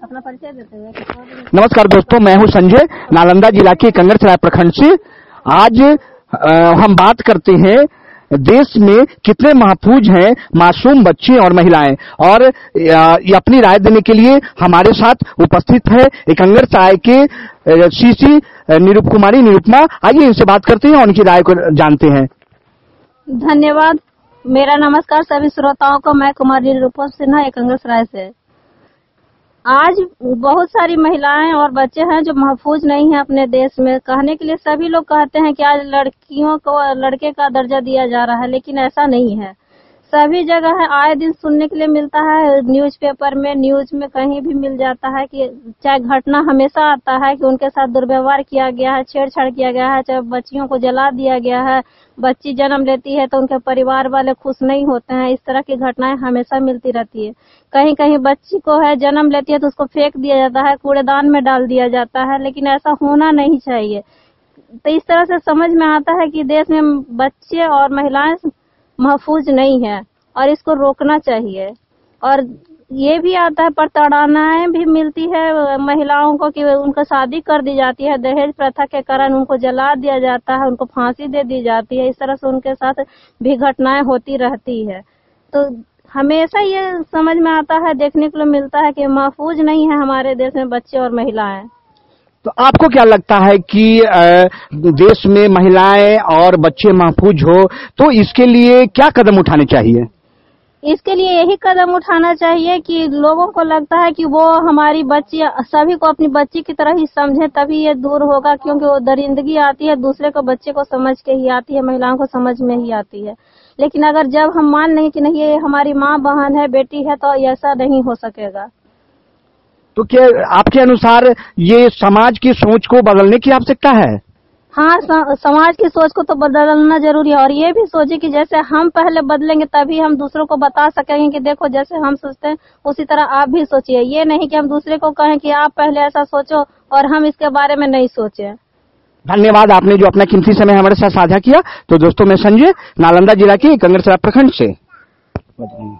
अपना परिचय देते हुए। नमस्कार दोस्तों, मैं हूं संजय, नालंदा जिला के कंगरसराय प्रखंड से। आज हम बात करते हैं देश में कितने महफूज हैं मासूम बच्चे और महिलाएं, और ये अपनी राय देने के लिए हमारे साथ उपस्थित है कंगरसराय के सीसी निरुपमा। आइए इनसे बात करते हैं और उनकी राय को जानते हैं। धन्यवाद। मेरा नमस्कार सभी श्रोताओं को। मैं कुमारी निरुपमा सिन्हा कंगरसराय से। आज बहुत सारी महिलाएं और बच्चे हैं जो महफूज नहीं है अपने देश में। कहने के लिए सभी लोग कहते हैं कि आज लड़कियों को लड़के का दर्जा दिया जा रहा है, लेकिन ऐसा नहीं है। सभी जगह है, आए दिन सुनने के लिए मिलता है, न्यूज़पेपर में, न्यूज में कहीं भी मिल जाता है कि चाहे घटना हमेशा आता है कि उनके साथ दुर्व्यवहार किया गया है, छेड़छाड़ किया गया है, चाहे बच्चियों को जला दिया गया है, बच्ची जन्म लेती है तो उनके परिवार वाले खुश नहीं होते हैं। इस तरह की घटनाएं हमेशा मिलती रहती है। कहीं कहीं बच्ची को है जन्म लेती है तो उसको फेंक दिया जाता है, कूड़ेदान में डाल दिया जाता है, लेकिन ऐसा होना नहीं चाहिए। तो इस तरह से समझ में आता है कि देश में बच्चे और महिलाएं महफूज नहीं है और इसको रोकना चाहिए। और ये भी आता है, प्रताड़नाएं भी मिलती है महिलाओं को कि उनको शादी कर दी जाती है, दहेज प्रथा के कारण उनको जला दिया जाता है, उनको फांसी दे दी जाती है। इस तरह से उनके साथ भी घटनाएं होती रहती है। तो हमेशा ये समझ में आता है, देखने को मिलता है कि महफूज नहीं है हमारे देश में बच्चे और महिलाएं। तो आपको क्या लगता है कि देश में महिलाएं और बच्चे महफूज हो तो इसके लिए क्या कदम उठाने चाहिए? इसके लिए यही कदम उठाना चाहिए कि लोगों को लगता है कि वो हमारी बच्ची, सभी को अपनी बच्ची की तरह ही समझे, तभी ये दूर होगा। क्योंकि वो दरिंदगी आती है दूसरे को बच्चे को समझ के ही आती है, महिलाओं को समझ में ही आती है। लेकिन अगर जब हम मान लेंगे कि नहीं ये हमारी माँ बहन है, बेटी है, तो ऐसा नहीं हो सकेगा। तो क्या आपके अनुसार ये समाज की सोच को बदलने की आवश्यकता है? हाँ, समाज की सोच को तो बदलना जरूरी है। और ये भी सोचे कि जैसे हम पहले बदलेंगे तभी हम दूसरों को बता सकेंगे कि देखो जैसे हम सोचते हैं उसी तरह आप भी सोचिए। ये नहीं कि हम दूसरे को कहें कि आप पहले ऐसा सोचो और हम इसके बारे में नहीं सोचे। धन्यवाद, आपने जो अपना कीमती समय हमारे साथ साझा किया। तो दोस्तों, मैं संजय, नालंदा जिला के कंगरसराय प्रखंड से।